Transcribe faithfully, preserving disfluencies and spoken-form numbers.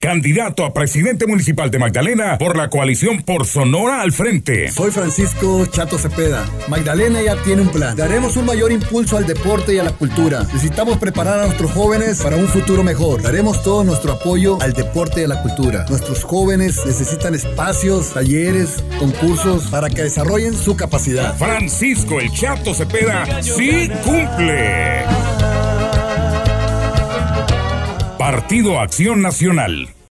candidato a presidente municipal de Magdalena por la coalición Por Sonora al Frente. Soy Francisco Chato Cepeda. Magdalena ya tiene un plan. Daremos un mayor impulso al deporte y a la cultura. Necesitamos preparar a nuestros jóvenes para un futuro mejor. Daremos todo nuestro apoyo al deporte y a la cultura. Nuestros jóvenes necesitan espacios, talleres, concursos para que desarrollen su capacidad. Francisco el Chato Cepeda sí cumple. Partido Acción Nacional.